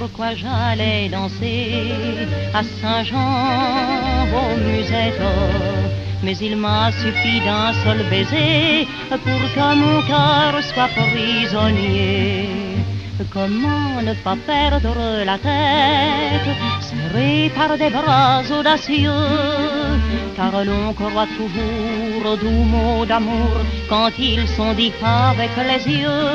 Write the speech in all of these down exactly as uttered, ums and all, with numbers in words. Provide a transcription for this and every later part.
quoi j'allais danser à Saint-Jean aux musettes. Mais il m'a suffi d'un seul baiser pour que mon cœur soit prisonnier. Comment ne pas perdre la tête, serré par des bras audacieux, car l'on croit toujours aux doux mots d'amour quand ils sont dits avec les yeux.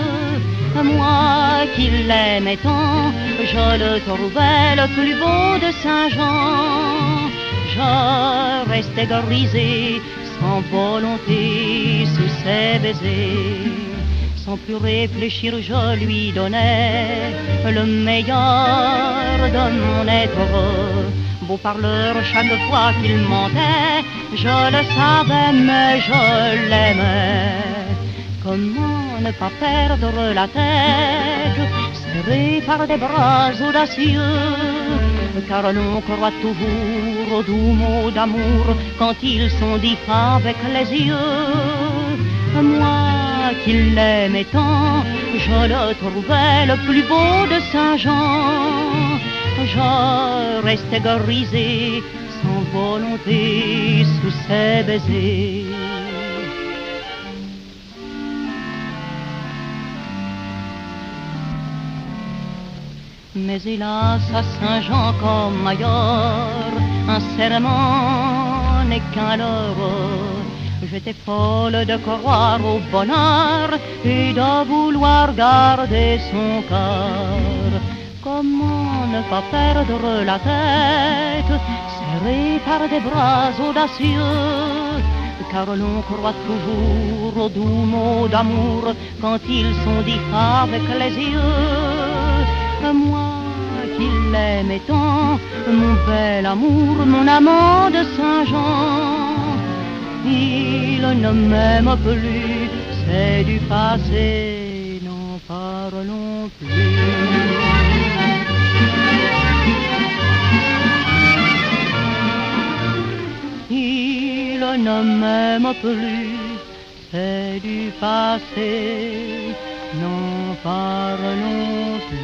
Moi qui l'aimais tant, je le trouvais le plus beau de Saint-Jean. Je restais grisé, sans volonté, sous ses baisers. Sans plus réfléchir, je lui donnais le meilleur de mon être. Beau parleur, chaque fois qu'il mentait, je le savais, mais je l'aimais. Comment ne pas perdre la tête, serré par des bras audacieux, car l'on croit toujours aux doux mots d'amour quand ils sont dits avec les yeux. Moi qui l'aimais tant, je le trouvais le plus beau de Saint-Jean. Je restais grisé, sans volonté, sous ses baisers. Mais hélas, à Saint-Jean comme ailleurs, un serment n'est qu'un leurre. J'étais folle de croire au bonheur et de vouloir garder son cœur. Comment ne pas perdre la tête, serré par des bras audacieux, car l'on croit toujours aux doux mots d'amour quand ils sont dits avec les yeux. Moi qui l'aimais tant, mon bel amour, mon amant de Saint-Jean, il ne m'aime plus, c'est du passé, n'en parlons plus. Il ne m'aime plus, c'est du passé, n'en parlons plus.